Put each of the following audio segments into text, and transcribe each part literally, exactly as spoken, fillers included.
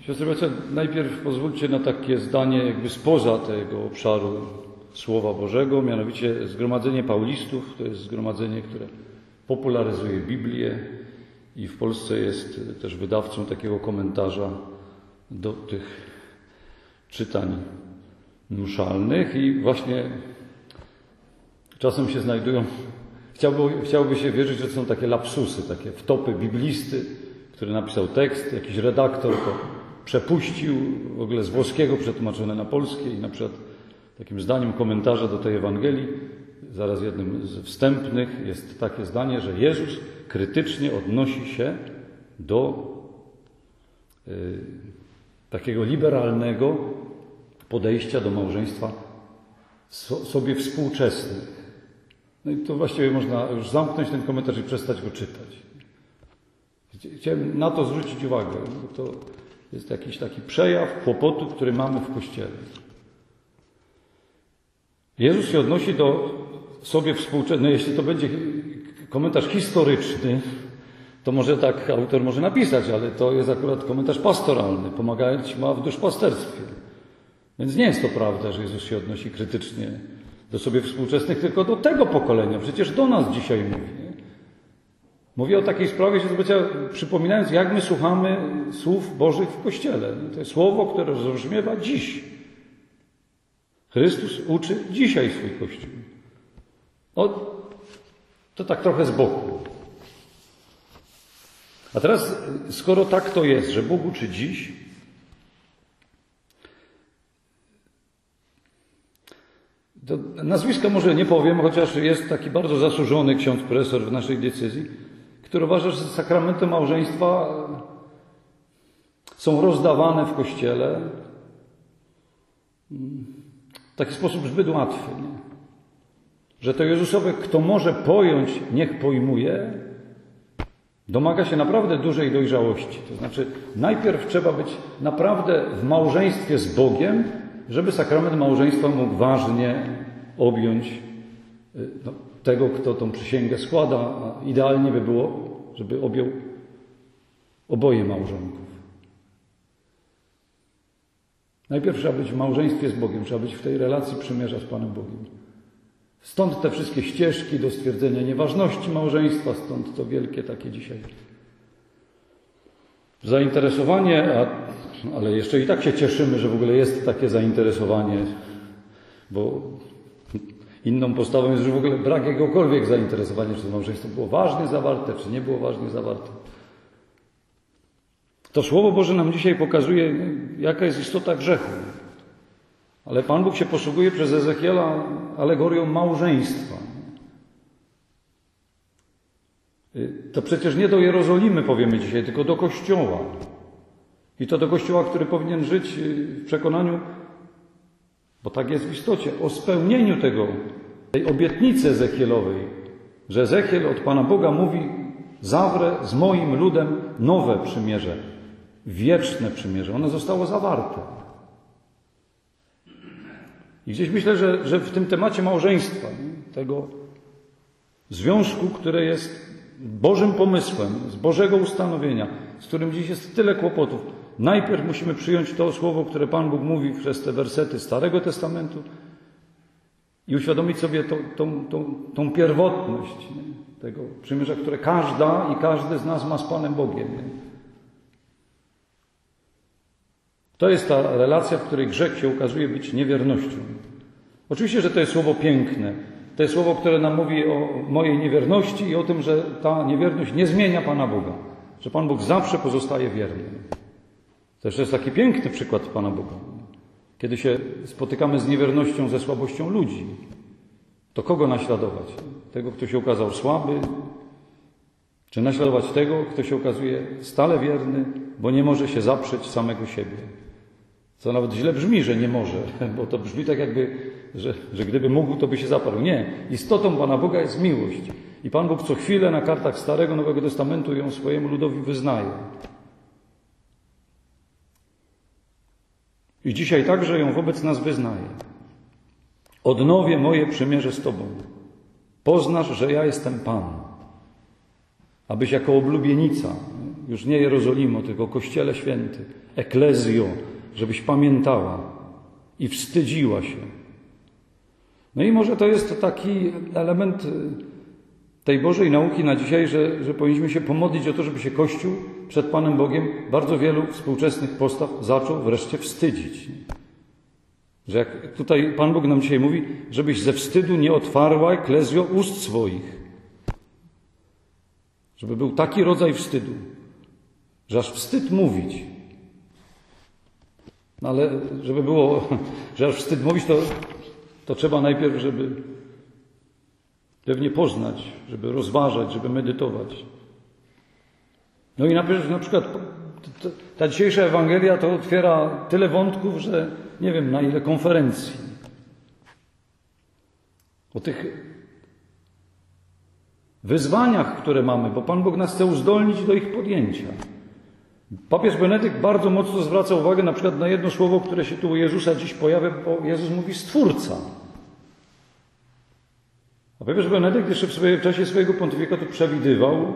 Siostry bracia, najpierw pozwólcie na takie zdanie jakby spoza tego obszaru Słowa Bożego, mianowicie Zgromadzenie Paulistów. To jest zgromadzenie, które popularyzuje Biblię i w Polsce jest też wydawcą takiego komentarza do tych czytań mszalnych i właśnie czasem się znajdują, chciałby, chciałoby się wierzyć, że to są takie lapsusy, takie wtopy biblisty, który napisał tekst, jakiś redaktor to przepuścił, w ogóle z włoskiego przetłumaczone na polskie i na przykład takim zdaniem komentarza do tej Ewangelii, zaraz jednym z wstępnych jest takie zdanie, że Jezus krytycznie odnosi się do y, takiego liberalnego podejścia do małżeństwa so, sobie współczesnych. No i to właściwie można już zamknąć ten komentarz i przestać go czytać. Chciałem na to zwrócić uwagę, bo to jest jakiś taki przejaw kłopotu, który mamy w Kościele. Jezus się odnosi do sobie współczesnych, no jeśli to będzie komentarz historyczny, to może tak autor może napisać, ale to jest akurat komentarz pastoralny, pomagać ma w duszpasterstwie. Więc nie jest to prawda, że Jezus się odnosi krytycznie do sobie współczesnych, tylko do tego pokolenia. Przecież do nas dzisiaj mówi. Mówię o takiej sprawie, że przypominając, jak my słuchamy słów Bożych w Kościele. To jest słowo, które rozbrzmiewa dziś. Chrystus uczy dzisiaj swój Kościół. O, to tak trochę z boku. A teraz, skoro tak to jest, że Bóg uczy dziś, to nazwiska może nie powiem, chociaż jest taki bardzo zasłużony ksiądz profesor w naszej diecezji, który uważa, że sakramenty małżeństwa są rozdawane w Kościele w taki sposób zbyt łatwy. Nie? Że to Jezusowe, kto może pojąć, niech pojmuje, domaga się naprawdę dużej dojrzałości. To znaczy, najpierw trzeba być naprawdę w małżeństwie z Bogiem, żeby sakrament małżeństwa mógł ważnie objąć no, tego, kto tą przysięgę składa, a idealnie by było, żeby objął oboje małżonków. Najpierw trzeba być w małżeństwie z Bogiem, trzeba być w tej relacji przymierza z Panem Bogiem. Stąd te wszystkie ścieżki do stwierdzenia nieważności małżeństwa, stąd to wielkie takie dzisiaj zainteresowanie, a, ale jeszcze i tak się cieszymy, że w ogóle jest takie zainteresowanie, bo inną postawą jest, że w ogóle brak jakiegokolwiek zainteresowania, czy to małżeństwo było ważnie zawarte, czy nie było ważnie zawarte. To Słowo Boże nam dzisiaj pokazuje, jaka jest istota grzechu. Ale Pan Bóg się posługuje przez Ezechiela alegorią małżeństwa. To przecież nie do Jerozolimy powiemy dzisiaj, tylko do Kościoła. I to do Kościoła, który powinien żyć w przekonaniu, bo tak jest w istocie, o spełnieniu tego, tej obietnicy Ezechielowej, że Ezechiel od Pana Boga mówi: zawrę z moim ludem nowe przymierze, wieczne przymierze. Ono zostało zawarte. I gdzieś myślę, że, że w tym temacie małżeństwa, tego związku, które jest Bożym pomysłem, z Bożego ustanowienia, z którym dziś jest tyle kłopotów, najpierw musimy przyjąć to słowo, które Pan Bóg mówi przez te wersety Starego Testamentu i uświadomić sobie tą, tą, tą, tą pierwotność nie? tego przymierza, które każda i każdy z nas ma z Panem Bogiem. Nie? To jest ta relacja, w której grzech się ukazuje być niewiernością. Oczywiście, że to jest słowo piękne. To jest słowo, które nam mówi o mojej niewierności i o tym, że ta niewierność nie zmienia Pana Boga. Że Pan Bóg zawsze pozostaje wierny. To jeszcze jest taki piękny przykład Pana Boga. Kiedy się spotykamy z niewiernością, ze słabością ludzi, to kogo naśladować? Tego, kto się okazał słaby? Czy naśladować tego, kto się okazuje stale wierny, bo nie może się zaprzeć samego siebie? Co nawet źle brzmi, że nie może, bo to brzmi tak jakby, że, że gdyby mógł, to by się zaparł. Nie. Istotą Pana Boga jest miłość. I Pan Bóg co chwilę na kartach Starego, Nowego Testamentu ją swojemu ludowi wyznaje. I dzisiaj także ją wobec nas wyznaje. Odnowię moje przymierze z Tobą. Poznasz, że ja jestem Pan. Abyś jako oblubienica już nie Jerozolimo, tylko Kościele Święty, eklezjo, żebyś pamiętała i wstydziła się. No i może to jest taki element tej Bożej nauki na dzisiaj, że, że powinniśmy się pomodlić o to, żeby się Kościół przed Panem Bogiem bardzo wielu współczesnych postaw zaczął wreszcie wstydzić. Że jak tutaj Pan Bóg nam dzisiaj mówi, żebyś ze wstydu nie otwarła, eklezjo, ust swoich. Żeby był taki rodzaj wstydu, że aż wstyd mówić. No ale żeby było, że aż wstyd mówić, to, to trzeba najpierw, żeby pewnie poznać, żeby rozważać, żeby medytować. No i najpierw na przykład ta dzisiejsza Ewangelia to otwiera tyle wątków, że nie wiem na ile konferencji. O tych wyzwaniach, które mamy, bo Pan Bóg nas chce uzdolnić do ich podjęcia. Papież Benedykt bardzo mocno zwraca uwagę na przykład na jedno słowo, które się tu u Jezusa dziś pojawia, bo Jezus mówi Stwórca. A papież Benedykt jeszcze w, swoje, w czasie swojego pontyfikatu przewidywał,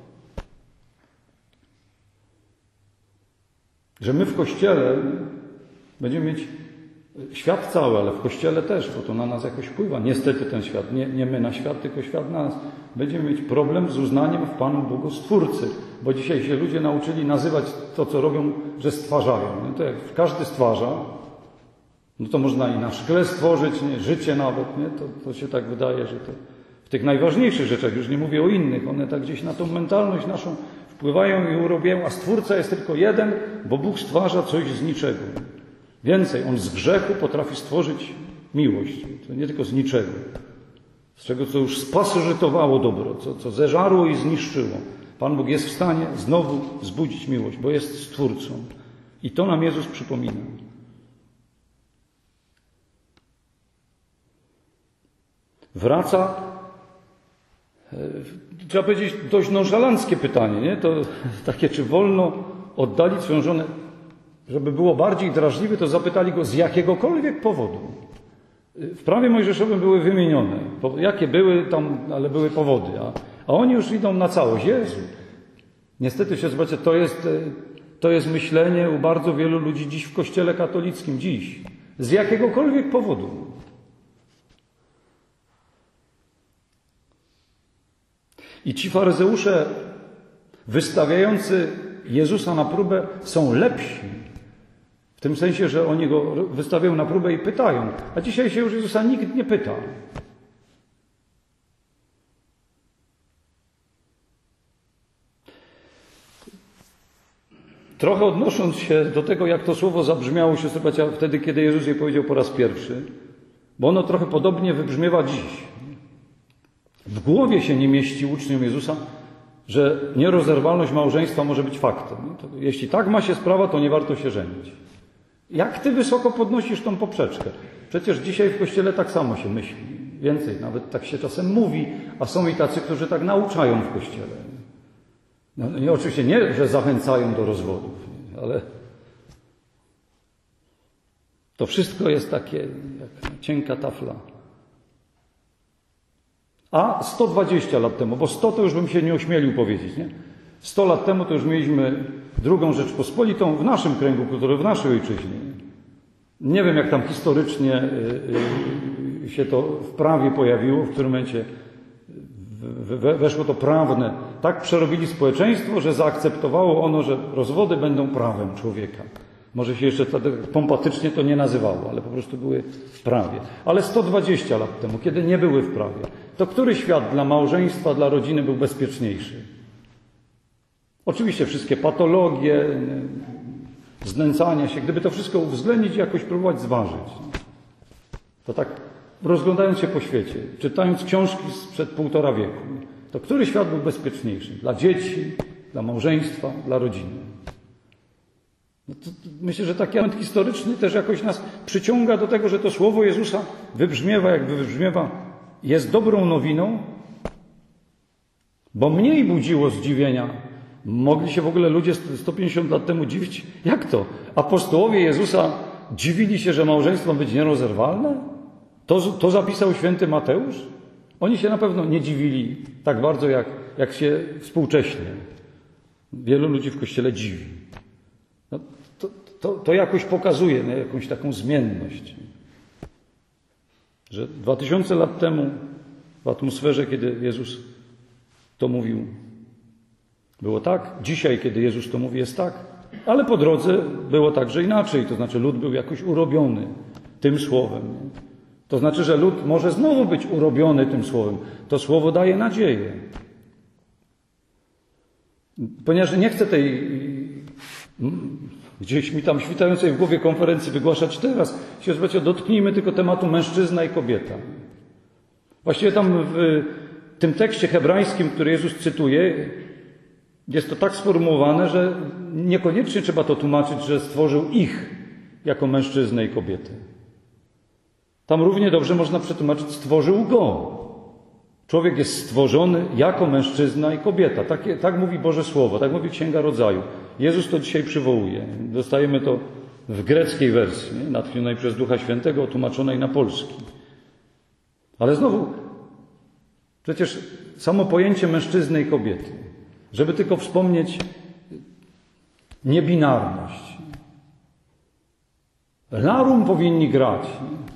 że my w Kościele będziemy mieć świat cały, ale w Kościele też, bo to na nas jakoś wpływa. Niestety ten świat, nie, nie my na świat, tylko świat na nas. Będziemy mieć problem z uznaniem w Panu Bogu Stwórcy, bo dzisiaj się ludzie nauczyli nazywać to, co robią, że stwarzają. No to jak każdy stwarza, no to można i na szkle stworzyć, nie? Życie nawet, nie? To, to się tak wydaje, że to w tych najważniejszych rzeczach, już nie mówię o innych, one tak gdzieś na tą mentalność naszą wpływają i urobią, a Stwórca jest tylko jeden, bo Bóg stwarza coś z niczego. Więcej, On z grzechu potrafi stworzyć miłość. To nie tylko z niczego. Z czego, co już spasożytowało dobro, co, co zeżarło i zniszczyło. Pan Bóg jest w stanie znowu wzbudzić miłość, bo jest Stwórcą. I to nam Jezus przypomina. Wraca, trzeba powiedzieć, dość nonszalanckie pytanie, nie? To takie, czy wolno oddalić swoją żonę. Żeby było bardziej drażliwe, to zapytali go z jakiegokolwiek powodu. W prawie mojżeszowym były wymienione. Jakie były tam, ale były powody. A, a oni już idą na całość. Jezu. Niestety się zobaczcie, to jest, to jest myślenie u bardzo wielu ludzi dziś w Kościele katolickim. Dziś. Z jakiegokolwiek powodu. I ci faryzeusze wystawiający Jezusa na próbę są lepsi. W tym sensie, że oni go wystawiają na próbę i pytają. A dzisiaj się już Jezusa nikt nie pyta. Trochę odnosząc się do tego, jak to słowo zabrzmiało, siostry bracia, wtedy, kiedy Jezus je powiedział po raz pierwszy, bo ono trochę podobnie wybrzmiewa dziś. W głowie się nie mieści uczniom Jezusa, że nierozerwalność małżeństwa może być faktem. To jeśli tak ma się sprawa, to nie warto się żenić. Jak ty wysoko podnosisz tą poprzeczkę? Przecież dzisiaj w Kościele tak samo się myśli. Więcej, nawet tak się czasem mówi, a są i tacy, którzy tak nauczają w Kościele. No, nie, oczywiście nie, że zachęcają do rozwodów, ale to wszystko jest takie jak cienka tafla. A sto dwadzieścia lat temu, bo sto to już bym się nie ośmielił powiedzieć, nie? sto lat temu to już mieliśmy drugą Rzeczpospolitą w naszym kręgu kultury, w naszej ojczyźnie. Nie wiem, jak tam historycznie się to w prawie pojawiło, w którym momencie weszło to prawne. Tak przerobili społeczeństwo, że zaakceptowało ono, że rozwody będą prawem człowieka. Może się jeszcze pompatycznie to nie nazywało, ale po prostu były w prawie. Ale sto dwadzieścia lat temu, kiedy nie były w prawie, to który świat dla małżeństwa, dla rodziny był bezpieczniejszy? Oczywiście wszystkie patologie, znęcania się, gdyby to wszystko uwzględnić i jakoś próbować zważyć. To tak rozglądając się po świecie, czytając książki sprzed półtora wieku, to który świat był bezpieczniejszy? Dla dzieci, dla małżeństwa, dla rodziny? No to, to myślę, że taki element historyczny też jakoś nas przyciąga do tego, że to słowo Jezusa wybrzmiewa, jakby wybrzmiewa, jest dobrą nowiną, bo mniej budziło zdziwienia. Mogli się w ogóle ludzie sto pięćdziesiąt lat temu dziwić? Jak to? Apostołowie Jezusa dziwili się, że małżeństwo ma być nierozerwalne? To, to zapisał święty Mateusz? Oni się na pewno nie dziwili tak bardzo, jak, jak się współcześnie. wielu ludzi w Kościele dziwi. No, to, to, to jakoś pokazuje no, jakąś taką zmienność. Że dwa tysiące lat temu w atmosferze, kiedy Jezus to mówił, było tak. Dzisiaj, kiedy Jezus to mówi, jest tak. Ale po drodze było także inaczej. To znaczy lud był jakoś urobiony tym słowem. To znaczy, że lud może znowu być urobiony tym słowem. To słowo daje nadzieję. Ponieważ nie chcę tej gdzieś mi tam świtającej w głowie konferencji wygłaszać teraz, się dotknijmy tylko tematu mężczyzna i kobieta. Właściwie tam w tym tekście hebrajskim, który Jezus cytuje, jest to tak sformułowane, że niekoniecznie trzeba to tłumaczyć, że stworzył ich jako mężczyznę i kobietę. Tam równie dobrze można przetłumaczyć, stworzył go. Człowiek jest stworzony jako mężczyzna i kobieta. Tak, tak mówi Boże Słowo, tak mówi Księga Rodzaju. Jezus to dzisiaj przywołuje. Dostajemy to w greckiej wersji, nie? Natchnionej przez Ducha Świętego, tłumaczonej na polski. Ale znowu, przecież samo pojęcie mężczyzny i kobiety, żeby tylko wspomnieć niebinarność. Larum powinni grać.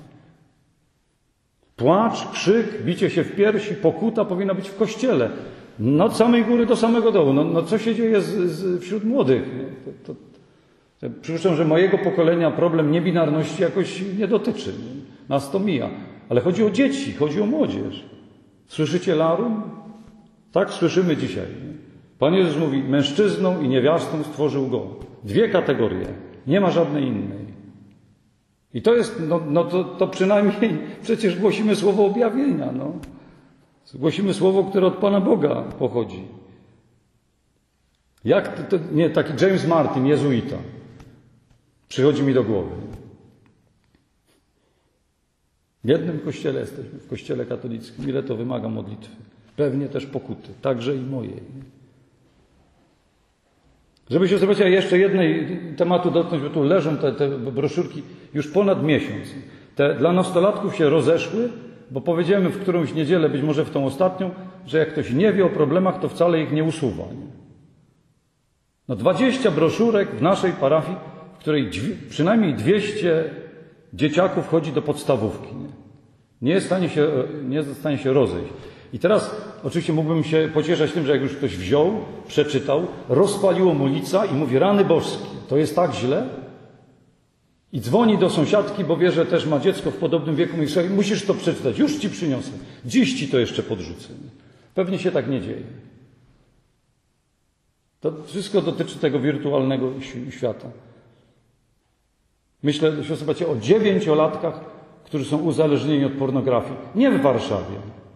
Płacz, krzyk, bicie się w piersi, pokuta powinna być w kościele. No, od samej góry do samego dołu. No, no co się dzieje z, z, wśród młodych? To, to, to, przypuszczam, że mojego pokolenia problem niebinarności jakoś nie dotyczy. Nas to mija. Ale chodzi o dzieci, chodzi o młodzież. Słyszycie larum? Tak słyszymy dzisiaj. Pan Jezus mówi, mężczyzną i niewiastą stworzył go. Dwie kategorie. Nie ma żadnej innej. I to jest, no, no to, to przynajmniej przecież głosimy słowo objawienia, no. Głosimy słowo, które od Pana Boga pochodzi. Jak to, nie, taki James Martin, jezuita, przychodzi mi do głowy. W jednym kościele jesteśmy, w kościele katolickim. Ile to wymaga modlitwy? Pewnie też pokuty, także i mojej. Żeby się zobaczyć, jeszcze jednej tematu dotknąć, bo tu leżą te, te broszurki już ponad miesiąc. Te dla nastolatków się rozeszły, bo powiedziałem w którąś niedzielę, być może w tą ostatnią, że jak ktoś nie wie o problemach, to wcale ich nie usuwa. No dwadzieścia broszurek w naszej parafii, w której przynajmniej dwieście dzieciaków chodzi do podstawówki. Nie, nie jest w stanie się, nie jest w stanie się rozejść. I teraz oczywiście mógłbym się pocieszać tym, że jak już ktoś wziął, przeczytał, rozpaliło mu lica i mówi, rany boskie, to jest tak źle? I dzwoni do sąsiadki, bo wie, że też ma dziecko w podobnym wieku, mówi, słuchaj, musisz to przeczytać, już ci przyniosę, dziś ci to jeszcze podrzucę. Pewnie się tak nie dzieje. To wszystko dotyczy tego wirtualnego świata. Myślę, że zobaczcie, o dziewięciolatkach, którzy są uzależnieni od pornografii. Nie w Warszawie.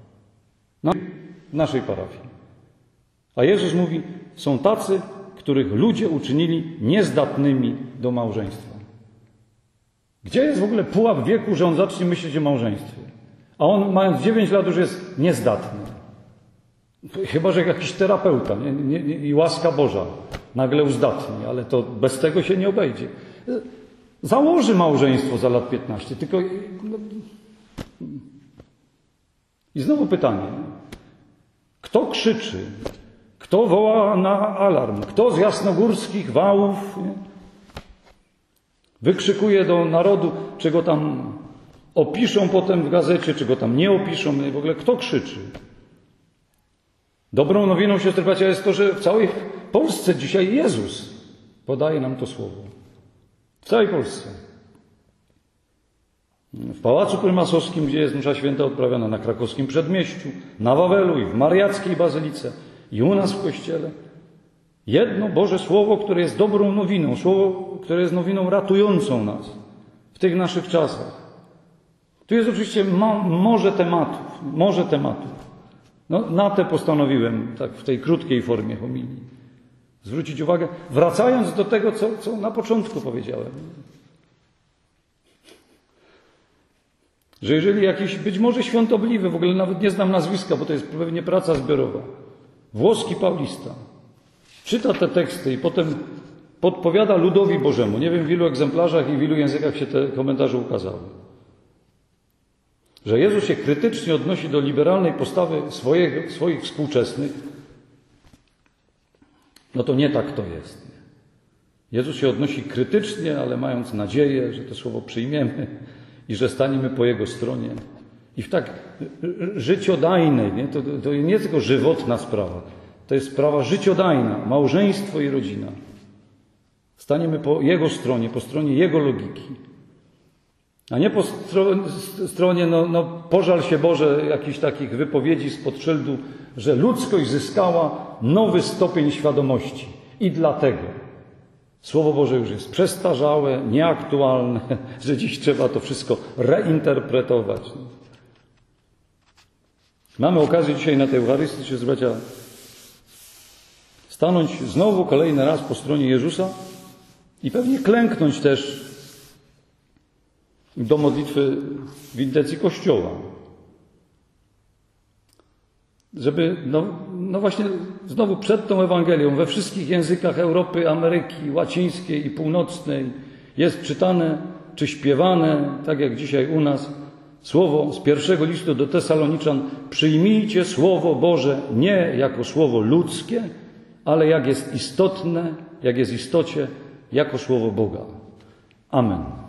W naszej parafii. A Jezus mówi, są tacy, których ludzie uczynili niezdatnymi do małżeństwa. Gdzie jest w ogóle pułap wieku, że on zacznie myśleć o małżeństwie? A on, mając dziewięć lat, już jest niezdatny. Chyba że jakiś terapeuta nie, nie, nie, i łaska Boża nagle uzdatni, ale to bez tego się nie obejdzie. Założy małżeństwo za lat piętnaście, tylko... No, i znowu pytanie. Kto krzyczy? Kto woła na alarm? Kto z jasnogórskich wałów nie? wykrzykuje do narodu, czy go tam opiszą potem w gazecie, czy go tam nie opiszą? W ogóle kto krzyczy? Dobrą nowiną, siostry bracia, jest to, że w całej Polsce dzisiaj Jezus podaje nam to słowo. W całej Polsce. W Pałacu Prymasowskim, gdzie jest msza święta odprawiana, na krakowskim Przedmieściu, na Wawelu i w Mariackiej Bazylice i u nas w Kościele. Jedno Boże Słowo, które jest dobrą nowiną, Słowo, które jest nowiną ratującą nas w tych naszych czasach. Tu jest oczywiście ma, morze tematów, morze tematów. No, na te postanowiłem tak w tej krótkiej formie homilii zwrócić uwagę, wracając do tego, co, co na początku powiedziałem. Że jeżeli jakiś, być może świątobliwy, w ogóle nawet nie znam nazwiska, bo to jest pewnie praca zbiorowa, włoski Paulista, czyta te teksty i potem podpowiada ludowi Bożemu. Nie wiem, w ilu egzemplarzach i w ilu językach się te komentarze ukazały. Że Jezus się krytycznie odnosi do liberalnej postawy swoich, swoich współczesnych no to nie tak to jest. Jezus się odnosi krytycznie, ale mając nadzieję, że to słowo przyjmiemy i że staniemy po Jego stronie. I w tak życiodajnej, nie? To, to nie jest tylko żywotna sprawa, to jest sprawa życiodajna, małżeństwo i rodzina. Staniemy po Jego stronie, po stronie Jego logiki. A nie po stro- stronie, no, no pożal się Boże, jakichś takich wypowiedzi spod szyldu, że ludzkość zyskała nowy stopień świadomości. I dlatego Słowo Boże już jest przestarzałe, nieaktualne, że dziś trzeba to wszystko reinterpretować. Mamy okazję dzisiaj na tej Eucharystii, czy bracia, stanąć znowu kolejny raz po stronie Jezusa i pewnie klęknąć też do modlitwy w intencji Kościoła. Żeby, no, no właśnie znowu przed tą Ewangelią we wszystkich językach Europy, Ameryki Łacińskiej i Północnej jest czytane czy śpiewane, tak jak dzisiaj u nas, słowo z pierwszego listu do Tesaloniczan: przyjmijcie Słowo Boże nie jako słowo ludzkie, ale jak jest istotne, jak jest istocie, jako Słowo Boga. Amen.